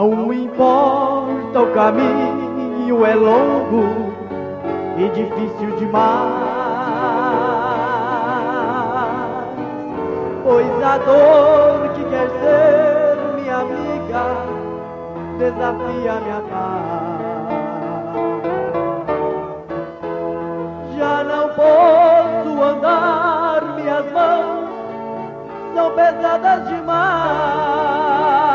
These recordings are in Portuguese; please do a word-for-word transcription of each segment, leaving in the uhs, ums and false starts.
Não importa o caminho, é longo e difícil demais, pois a dor que quer ser minha amiga desafia minha paz. Já não posso andar, minhas mãos são pesadas demais.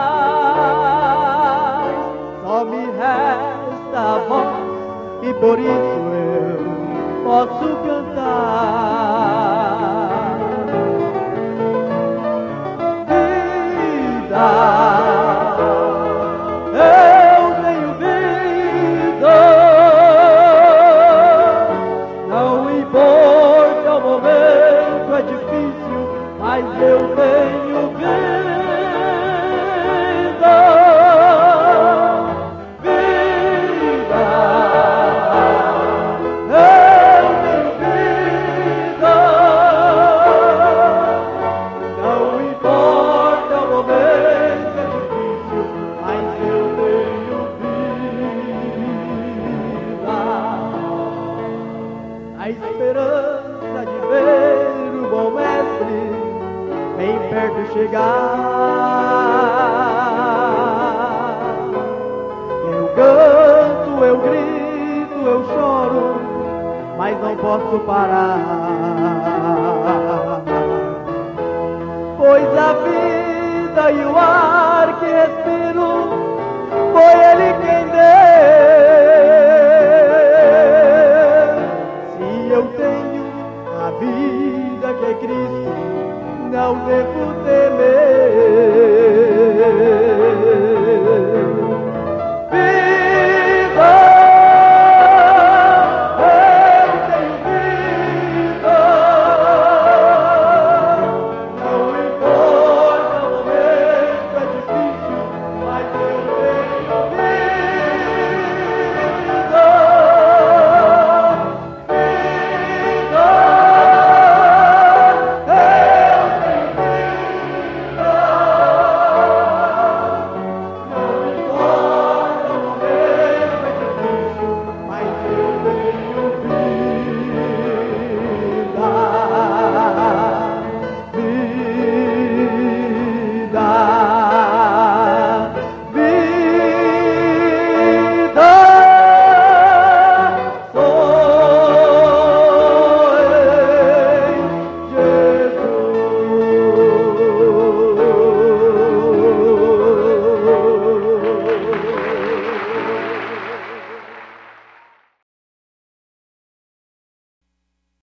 Só me resta a voz e por isso eu posso cantar. Vida, eu tenho vida. Não importa o momento, é difícil, mas eu tenho vida. A esperança de ver o bom mestre bem perto chegar. Eu canto, eu grito, eu choro, mas não posso parar, pois a vida e o ar que respiro foi Ele quem deu. Eu tenho a vida que é Cristo, não devo temer.